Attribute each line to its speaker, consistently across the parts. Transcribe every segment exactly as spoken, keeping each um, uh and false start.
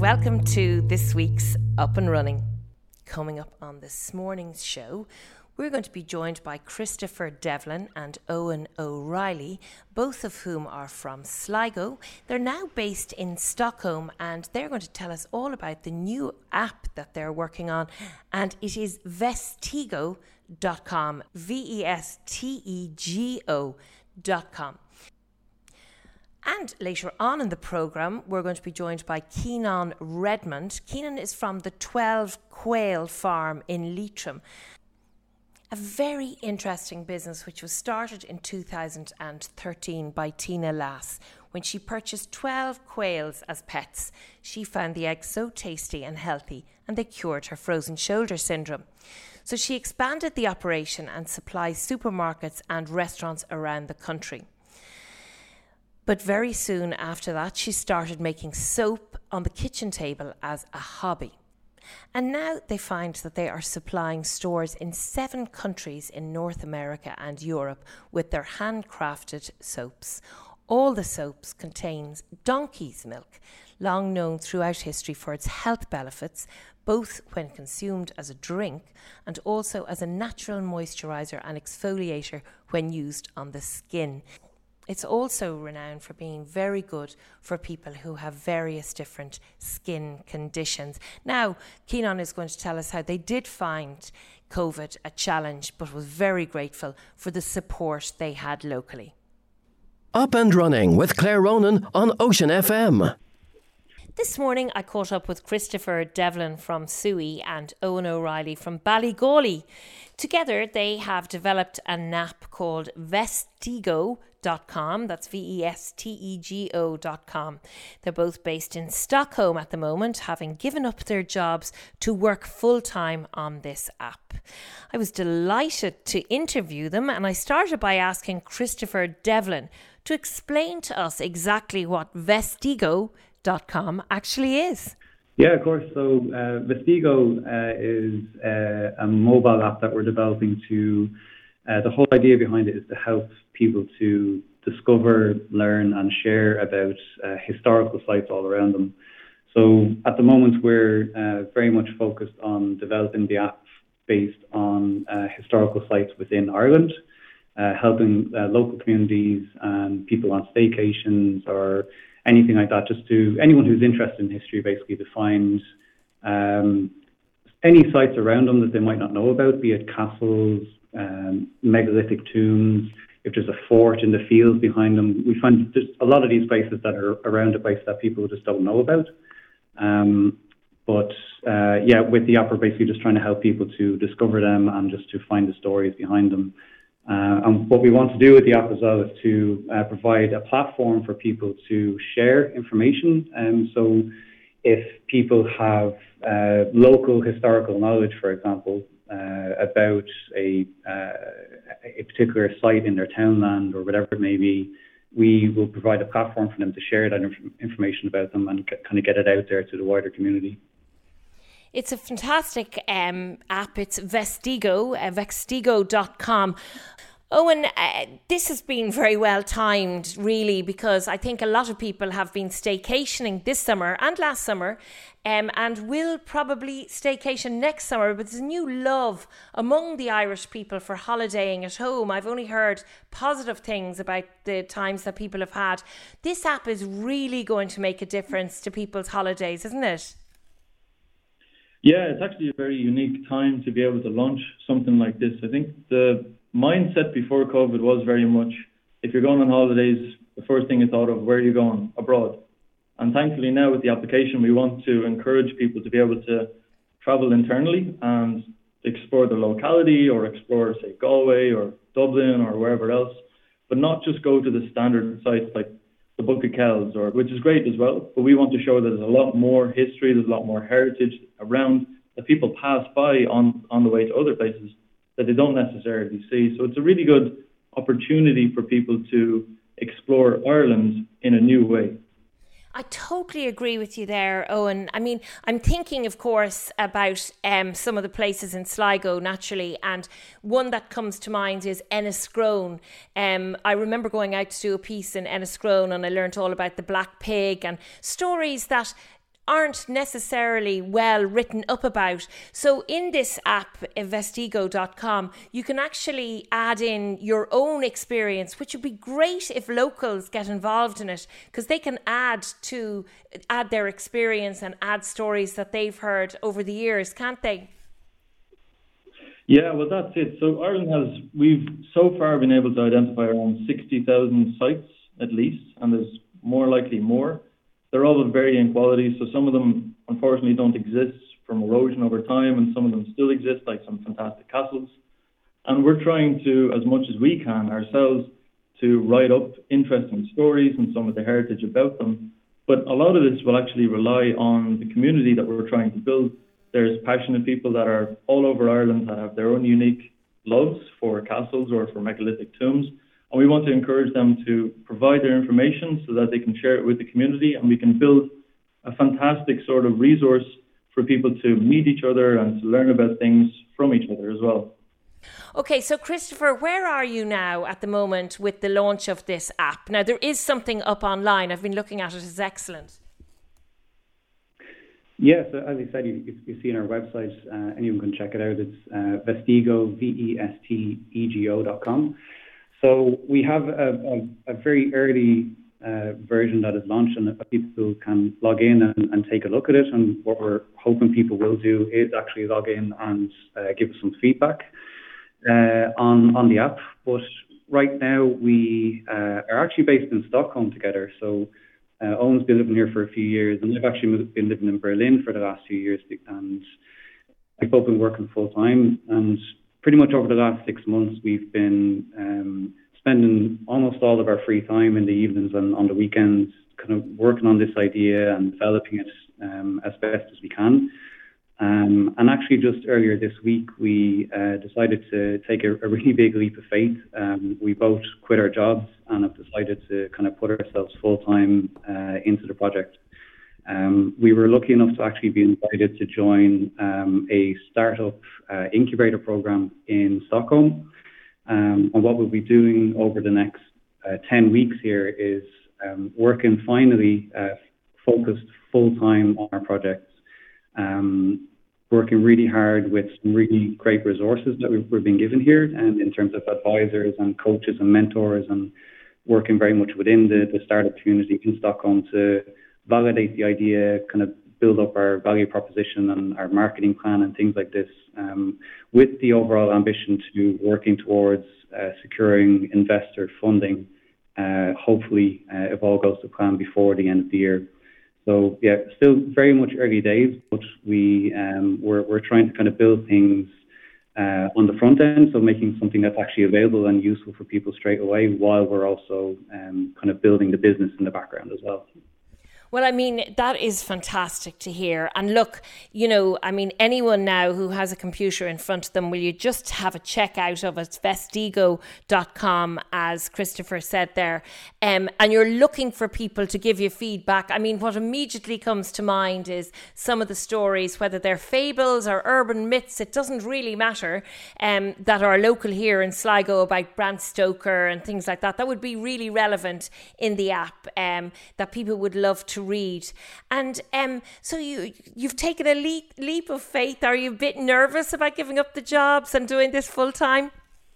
Speaker 1: Welcome to this week's Up and Running. Coming up on this morning's show, we're going to be joined by Christopher Devlin and Owen O'Reilly, both of whom are from Sligo. They're now based in Stockholm, and they're going to tell us all about the new app that they're working on, and it is vestego dot com, V E S T E G O dot com. And later on in the programme, we're going to be joined by Keenan Redmond. Keenan is from the twelve Quail Farm in Leitrim. A very interesting business which was started in two thousand thirteen by Tina Lass. When she purchased twelve quails as pets, she found the eggs so tasty and healthy, and they cured her frozen shoulder syndrome. So she expanded the operation and supplies supermarkets and restaurants around the country. But very soon after that, she started making soap on the kitchen table as a hobby. And now they find that they are supplying stores in seven countries in North America and Europe with their handcrafted soaps. All the soaps contains donkey's milk, long known throughout history for its health benefits, both when consumed as a drink and also as a natural moisturiser and exfoliator when used on the skin. It's also renowned for being very good for people who have various different skin conditions. Now, Keenan is going to tell us how they did find COVID a challenge, but was very grateful for the support they had locally.
Speaker 2: Up and Running with Claire Ronan on Ocean F M.
Speaker 1: This morning I caught up with Christopher Devlin from Suai and Owen O'Reilly from Ballygawley. Together they have developed an app called vestego dot com. That's V E S T E G O dot com. They're both based in Stockholm at the moment, having given up their jobs to work full-time on this app. I was delighted to interview them, and I started by asking Christopher Devlin to explain to us exactly what vestego dot com actually is.
Speaker 3: Yeah, of course. So uh, Vestego uh, is uh, a mobile app that we're developing to, uh, the whole idea behind it is to help people to discover, learn and share about uh, historical sites all around them. So at the moment we're uh, very much focused on developing the app based on uh, historical sites within Ireland, uh, helping uh, local communities and people on staycations or anything like that, just to anyone who's interested in history, basically to find um, any sites around them that they might not know about, be it castles, um, megalithic tombs, if there's a fort in the fields behind them. We find there's a lot of these places that are around a place that people just don't know about. Um, but uh, yeah, with the app, we're basically just trying to help people to discover them and just to find the stories behind them. Uh, and what we want to do with the app as well is to uh, provide a platform for people to share information. Um, so if people have uh, local historical knowledge, for example, uh, about a, uh, a particular site in their townland or whatever it may be, we will provide a platform for them to share that inf- information about them and c- kind of get it out there to the wider community.
Speaker 1: It's a fantastic um, app. It's Vestego, uh, vestego dot com. Owen, uh, this has been very well timed, really, because I think a lot of people have been staycationing this summer and last summer, um, and will probably staycation next summer. But there's a new love among the Irish people for holidaying at home. I've only heard positive things about the times that people have had. This app is really going to make a difference to people's holidays, isn't it?
Speaker 4: Yeah, it's actually a very unique time to be able to launch something like this. I think the mindset before COVID was very much, if you're going on holidays, the first thing you thought of, where are you going? Abroad. And thankfully now with the application, we want to encourage people to be able to travel internally and explore the locality or explore, say, Galway or Dublin or wherever else, but not just go to the standard sites like the Book of Kells, or which is great as well, but we want to show that there's a lot more history, there's a lot more heritage around that people pass by on, on the way to other places that they don't necessarily see. So it's a really good opportunity for people to explore Ireland in a new way.
Speaker 1: I totally agree with you there, Owen. I mean, I'm thinking, of course, about um, some of the places in Sligo, naturally, and one that comes to mind is Enniscrone. Um, I remember going out to do a piece in Enniscrone and I learnt all about the Black Pig and stories that aren't necessarily well written up about. So in this app, vestigo dot com, you can actually add in your own experience, which would be great if locals get involved in it, because they can add to add their experience and add stories that they've heard over the years, can't they?
Speaker 4: Yeah, well, that's it. So Ireland has, we've so far been able to identify around sixty thousand sites at least, and there's more likely more. They're all of varying quality, so some of them unfortunately don't exist from erosion over time, and some of them still exist, like some fantastic castles. And we're trying to, as much as we can ourselves, to write up interesting stories and some of the heritage about them. But a lot of this will actually rely on the community that we're trying to build. There's passionate people that are all over Ireland that have their own unique loves for castles or for megalithic tombs. And we want to encourage them to provide their information so that they can share it with the community, and we can build a fantastic sort of resource for people to meet each other and to learn about things from each other as well.
Speaker 1: Okay, so Christopher, where are you now at the moment with the launch of this app? Now, there is something up online. I've been looking at it. It's excellent.
Speaker 3: Yes, yeah, so as you said, you, you see on our website, uh, anyone can check it out. It's uh, Vestigo, V E S T E G O dot com. So we have a, a, a very early uh, version that is launched, and people can log in and, and take a look at it. And what we're hoping people will do is actually log in and uh, give us some feedback uh, on, on the app. But right now we uh, are actually based in Stockholm together. So Uh, Owen's been living here for a few years, and I've actually been living in Berlin for the last few years, and we've both been working full time. And pretty much over the last six months, we've been um, spending almost all of our free time in the evenings and on the weekends, kind of working on this idea and developing it um, as best as we can. Um, and actually, just earlier this week, we uh, decided to take a, a really big leap of faith. Um, we both quit our jobs and have decided to kind of put ourselves full-time uh, into the project. Um, we were lucky enough to actually be invited to join um, a startup uh, incubator program in Stockholm. Um, and what we'll be doing over the next uh, ten weeks here is um, working finally uh, focused full-time on our projects. Um, working really hard with some really great resources that we've, we've been given here, and in terms of advisors and coaches and mentors, and working very much within the, the startup community in Stockholm to validate the idea, kind of build up our value proposition and our marketing plan and things like this, um, with the overall ambition to working towards uh, securing investor funding, uh, hopefully, uh, if all goes to plan, before the end of the year. So yeah, still very much early days, but we um, we're we're trying to kind of build things uh, on the front end, so making something that's actually available and useful for people straight away, while we're also um, kind of building the business in the background as well.
Speaker 1: Well, I mean, that is fantastic to hear. And look, you know, I mean, anyone now who has a computer in front of them, will you just have a check out of it, vestigo dot com, as Christopher said there, um, and you're looking for people to give you feedback. I mean, what immediately comes to mind is some of the stories, whether they're fables or urban myths, it doesn't really matter, um, that are local here in Sligo about Bram Stoker and things like that. That would be really relevant in the app, um, that people would love to read. And um, so you, you've taken a leap, leap of faith. Are you a bit nervous about giving up the jobs and doing this full time?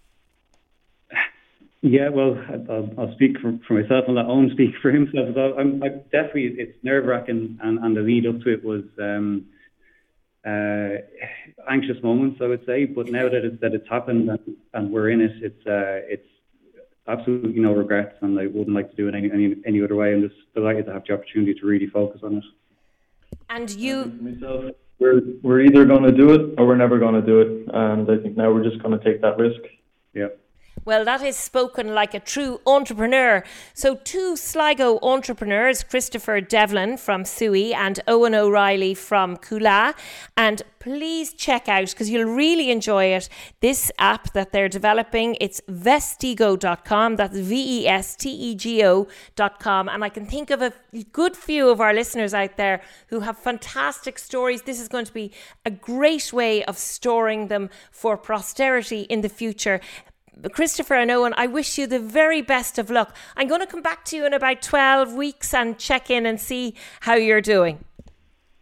Speaker 3: Yeah, well, I'll, I'll speak for, for myself and let Owen speak for himself. I'm, I'm definitely, it's nerve-wracking, and, and the lead up to it was um, uh, anxious moments, I would say. But now that it's that it's happened and, and we're in it, it's uh, it's absolutely no regrets, and I wouldn't like to do it any, any any other way. I'm just delighted to have the opportunity to really focus on it.
Speaker 1: And you,
Speaker 4: myself, we're we're either going to do it or we're never going to do it, and I think now we're just going to take that risk.
Speaker 3: Yeah.
Speaker 1: Well, that is spoken like a true entrepreneur. So two Sligo entrepreneurs, Christopher Devlin from S U I and Owen O'Reilly from Coolah. And please check out, because you'll really enjoy it, this app that they're developing. It's vestigo dot com. That's V E S T E G O dot com. And I can think of a good few of our listeners out there who have fantastic stories. This is going to be a great way of storing them for posterity in the future. Christopher and Owen, I wish you the very best of luck. I'm going to come back to you in about twelve weeks and check in and see how you're doing.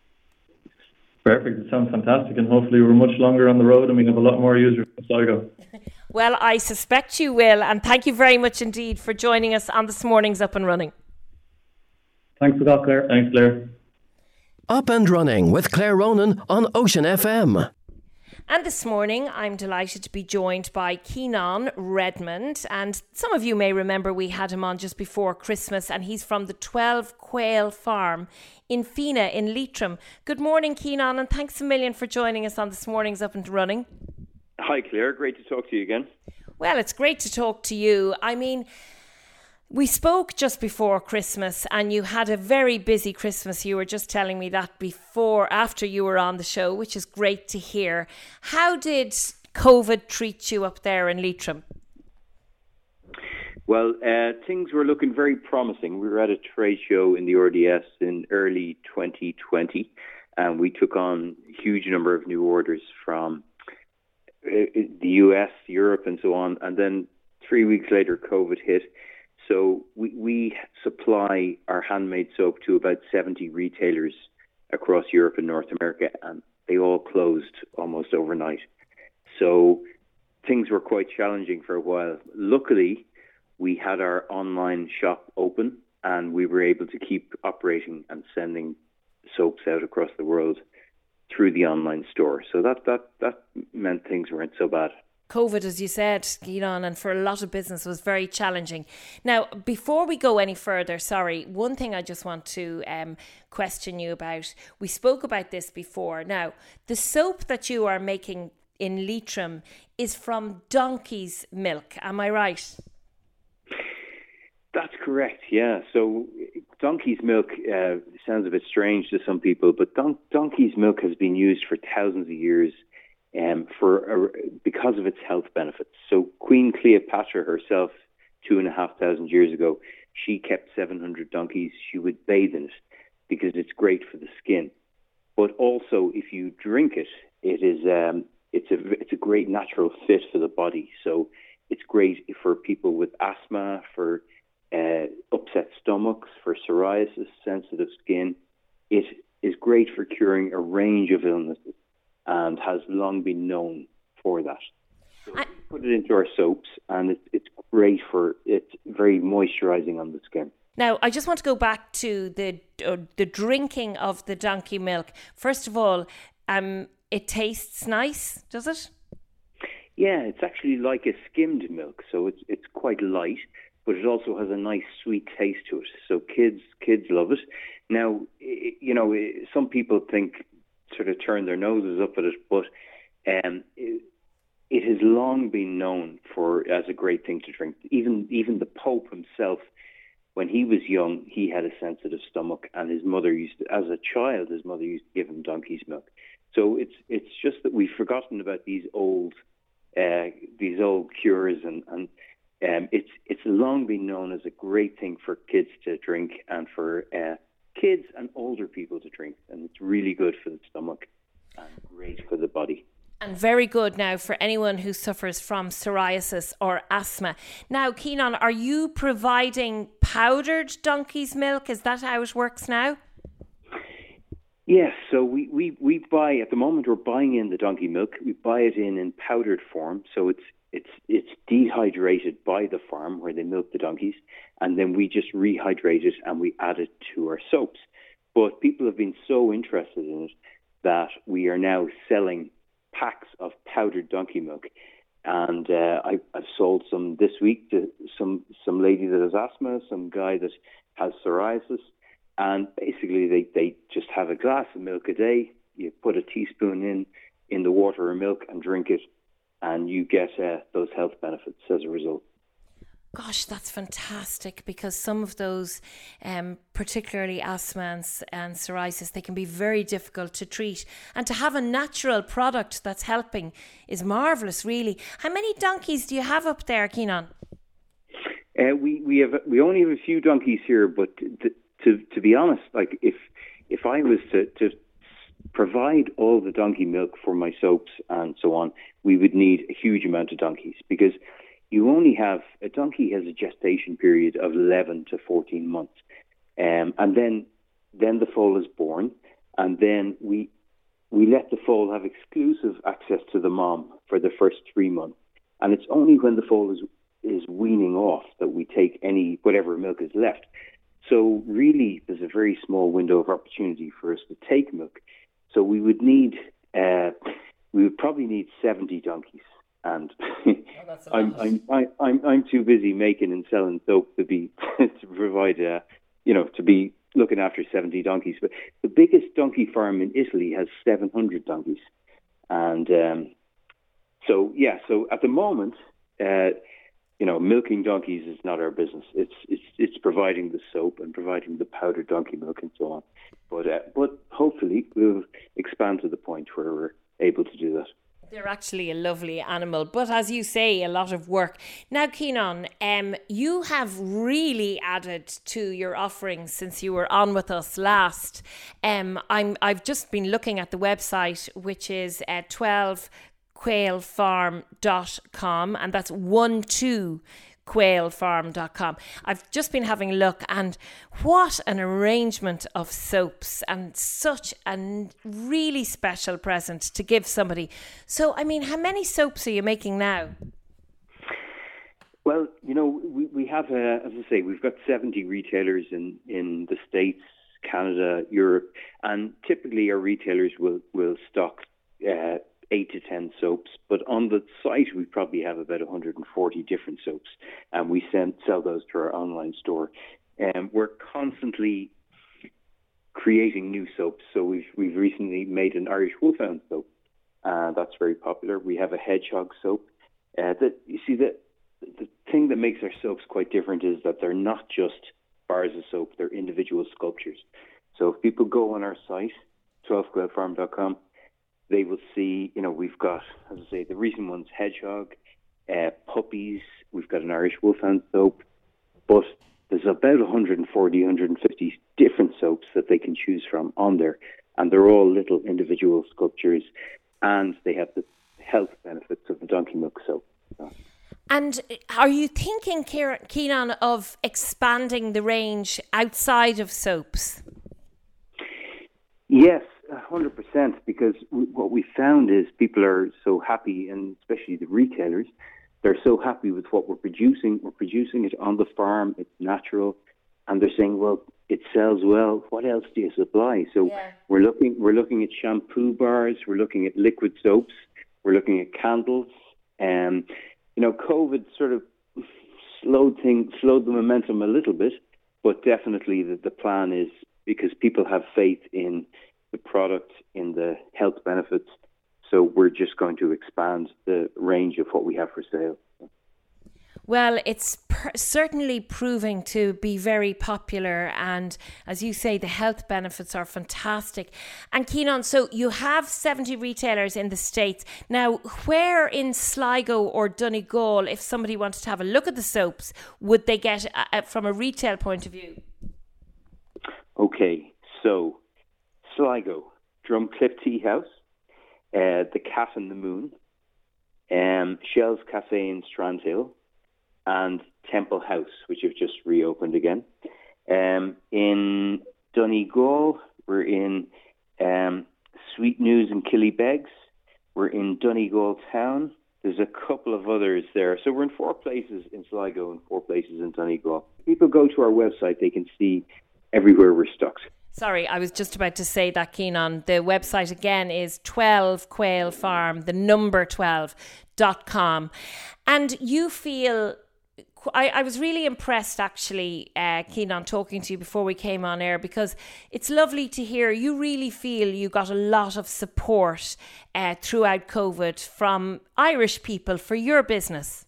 Speaker 4: Perfect. It sounds fantastic, and hopefully we're much longer on the road and we have a lot more users in Sligo.
Speaker 1: Well, I suspect you will, and thank you very much indeed for joining us on this morning's Up and Running.
Speaker 3: Thanks for that, Claire.
Speaker 4: Thanks, Claire.
Speaker 2: Up and Running with Claire Ronan on Ocean F M.
Speaker 1: And this morning, I'm delighted to be joined by Keenan Redmond. And some of you may remember we had him on just before Christmas, and he's from the twelve Quail Farm in Fina in Leitrim. Good morning, Keenan, and thanks a million for joining us on this morning's Up and Running.
Speaker 5: Hi, Claire. Great to talk to you again.
Speaker 1: Well, it's great to talk to you. I mean, we spoke just before Christmas and you had a very busy Christmas. You were just telling me that before, after you were on the show, which is great to hear. How did COVID treat you up there in Leitrim?
Speaker 5: Well, uh, things were looking very promising. We were at a trade show in the R D S in early twenty twenty, and we took on a huge number of new orders from uh, the U S, Europe, and so on. And then three weeks later, COVID hit. So we, we supply our handmade soap to about seventy retailers across Europe and North America, and they all closed almost overnight. So things were quite challenging for a while. Luckily, we had our online shop open, and we were able to keep operating and sending soaps out across the world through the online store. So that that, that meant things weren't so bad.
Speaker 1: COVID, as you said, Keenan, and for a lot of business was very challenging. Now, before we go any further, sorry, one thing I just want to um, question you about. We spoke about this before. Now, the soap that you are making in Leitrim is from donkey's milk. Am I right?
Speaker 5: That's correct, yeah. So donkey's milk uh, sounds a bit strange to some people, but don- donkey's milk has been used for thousands of years Um, for uh, because of its health benefits. So Queen Cleopatra herself, two and a half thousand years ago, she kept seven hundred donkeys. She would bathe in it because it's great for the skin. But also, if you drink it, it is um, it's a it's a great natural fit for the body. So it's great for people with asthma, for uh, upset stomachs, for psoriasis, sensitive skin. It is great for curing a range of illnesses, and has long been known for that. So I, we put it into our soaps, and it, it's great for, it's very moisturising on the skin.
Speaker 1: Now, I just want to go back to the uh, the drinking of the donkey milk. First of all, um, it tastes nice, does it?
Speaker 5: Yeah, it's actually like a skimmed milk, so it's it's quite light, but it also has a nice sweet taste to it. So kids kids love it. Now, you know, some people think, sort of turn their noses up at it, but um, it, it has long been known for as a great thing to drink. Even even the Pope himself, when he was young, he had a sensitive stomach, and his mother used to, as a child, his mother used to give him donkey's milk. So it's it's just that we've forgotten about these old uh, these old cures, and and um, it's it's long been known as a great thing for kids to drink and for uh, kids and older people to drink, and it's really good for the stomach and great for the body.
Speaker 1: And very good now for anyone who suffers from psoriasis or asthma. Now, Keenan, are you providing powdered donkey's milk? Is that how it works now?
Speaker 5: Yes, so we, we, we buy, at the moment we're buying in the donkey milk. We buy it in, in powdered form, so it's it's it's dehydrated by the farm where they milk the donkeys, and then we just rehydrate it and we add it to our soaps. But people have been so interested in it that we are now selling packs of powdered donkey milk. And uh, I, I've sold some this week to some, some lady that has asthma, some guy that has psoriasis. And basically they, they just have a glass of milk a day. You put a teaspoon in, in the water or milk and drink it, and you get uh, those health benefits as a result.
Speaker 1: Gosh, that's fantastic, because some of those, um, particularly asthma and, and psoriasis, they can be very difficult to treat. And to have a natural product that's helping is marvellous, really. How many donkeys do you have up there, Keenan?
Speaker 5: Uh, we we have we only have a few donkeys here, but to to, to be honest, like if if I was to, to provide all the donkey milk for my soaps and so on, we would need a huge amount of donkeys, because you only have, a donkey has a gestation period of eleven to fourteen months. Um, and then then the foal is born, and then we we let the foal have exclusive access to the mom for the first three months. And it's only when the foal is, is weaning off that we take any, whatever milk is left. So really, there's a very small window of opportunity for us to take milk. So we would need, uh, we would probably need seventy donkeys. And
Speaker 1: oh, that's a
Speaker 5: I'm,
Speaker 1: lot.
Speaker 5: I'm, I, I'm, I'm too busy making and selling soap to be, to provide, uh, you know, to be looking after seventy donkeys. But the biggest donkey farm in Italy has seven hundred donkeys. And um, so, yeah, so at the moment, uh, you know, milking donkeys is not our business. It's it's it's providing the soap and providing the powdered donkey milk and so on. But uh, but hopefully we'll expand to the point where we're able to do that.
Speaker 1: They're actually a lovely animal, but as you say, a lot of work. Now, Cianan, um, you have really added to your offerings since you were on with us last. Um, I'm I've just been looking at the website, which is uh, twelve quail farm dot com, and that's one two quail farm dot com. I've just been having a look, and what an arrangement of soaps, and such a really special present to give somebody. So, I mean, how many soaps are you making now?
Speaker 5: Well, you know, we, we have, uh, as I say, we've got seventy retailers in, in the States, Canada, Europe, and typically our retailers will, will stock uh, eight to ten soaps, but on the site we probably have about one hundred forty different soaps, and we send, sell those to our online store. And um, we're constantly creating new soaps. So we've we've recently made an Irish Wolfhound soap, uh, that's very popular. We have a hedgehog soap. Uh, that you see, the the thing that makes our soaps quite different is that they're not just bars of soap; they're individual sculptures. So if people go on our site, twelve quail farm dot com, they will see, you know, we've got, as I say, the recent ones, hedgehog, uh, puppies, we've got an Irish Wolfhound soap, but there's about one hundred forty, one hundred fifty different soaps that they can choose from on there, and they're all little individual sculptures, and they have the health benefits of the donkey milk soap. So.
Speaker 1: And are you thinking, Cianan, of expanding the range outside of soaps?
Speaker 5: Yes. one hundred percent, because what we found is people are so happy, and especially the retailers, they're so happy with what we're producing. We're producing it on the farm, it's natural, and they're saying, well, it sells well, what else do you supply? So yeah. we're looking we're looking at shampoo bars, we're looking at liquid soaps, we're looking at candles. Um, you know, COVID sort of slowed things, slowed the momentum a little bit, but definitely the, the plan is, because people have faith in the product, in the health benefits. So we're just going to expand the range of what we have for sale.
Speaker 1: Well, it's per- certainly proving to be very popular, and as you say, the health benefits are fantastic. And Cianan, so you have seventy retailers in the States. Now, where in Sligo or Donegal, if somebody wanted to have a look at the soaps, would they get uh, from a retail point of view?
Speaker 5: Okay, so Sligo, Drumcliff Tea House, uh, the Cat and the Moon, um, Shell's Cafe in Strandhill, and Temple House, which have just reopened again. Um, in Donegal, we're in um, Sweet News in Killybegs. We're in Donegal Town. There's a couple of others there. So we're in four places in Sligo and four places in Donegal. If people go to our website, they can see everywhere we're stocked.
Speaker 1: Sorry, I was just about to say that, Cianan. The website again is twelve quail farm, the number twelve dot com. And you feel... I, I was really impressed, actually, uh, Cianan, talking to you before we came on air, because it's lovely to hear you really feel you got a lot of support uh, throughout COVID from Irish people for your business.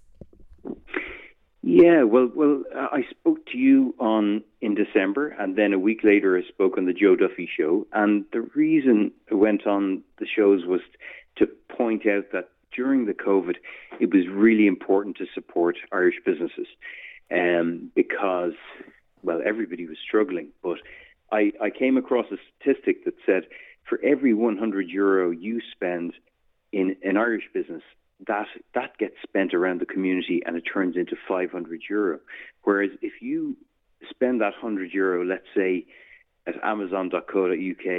Speaker 5: Yeah, well, well, I spoke to you on in December, and then a week later I spoke on the Joe Duffy show. And the reason I went on the shows was to point out that during the COVID, it was really important to support Irish businesses um, because, well, everybody was struggling. But I, I came across a statistic that said for every one hundred euro you spend in an Irish business, that that gets spent around the community and it turns into five hundred euro. Whereas if you spend that one hundred euro, let's say, at amazon dot co dot uk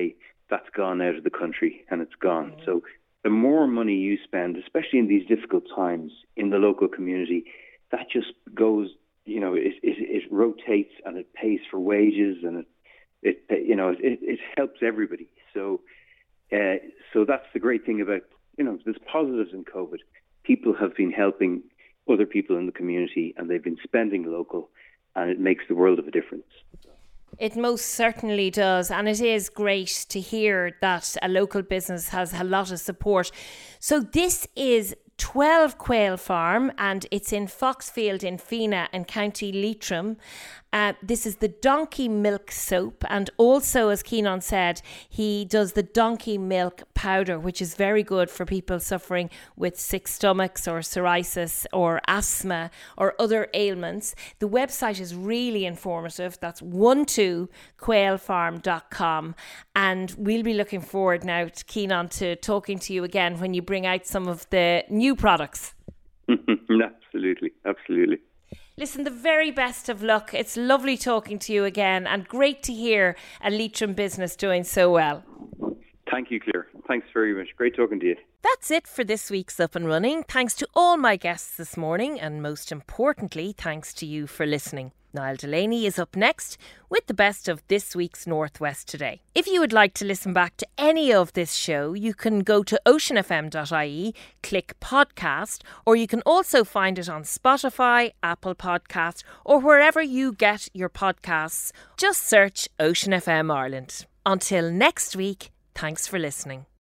Speaker 5: that's gone out of the country and it's gone. Mm-hmm. So the more money you spend, especially in these difficult times in the local community, that just goes, you know, it it, it rotates and it pays for wages and it, it you know, it, it helps everybody. So, uh, so that's the great thing about, you know, there's positives in COVID. People have been helping other people in the community and they've been spending local, and it makes the world of a difference.
Speaker 1: It most certainly does, and it is great to hear that a local business has a lot of support. So this is twelve Quail Farm, and it's in Foxfield in Fena and County Leitrim. Uh, this is the donkey milk soap, and also, as Keenan said, he does the donkey milk powder, which is very good for people suffering with sick stomachs or psoriasis or asthma or other ailments. The website is really informative. That's one two quail farm dot com, and we'll be looking forward now, to Keenan, to talking to you again when you bring out some of the new products.
Speaker 5: Absolutely, absolutely.
Speaker 1: Listen, the very best of luck. It's lovely talking to you again, and great to hear a Leitrim business doing so well.
Speaker 5: Thank you, Claire. Thanks very much. Great talking to you.
Speaker 1: That's it for this week's Up and Running. Thanks to all my guests this morning, and most importantly, thanks to you for listening. Niall Delaney is up next with the best of this week's Northwest Today. If you would like to listen back to any of this show, you can go to ocean f m dot i e, click podcast, or you can also find it on Spotify, Apple Podcasts, or wherever you get your podcasts. Just search Ocean F M Ireland. Until next week, thanks for listening.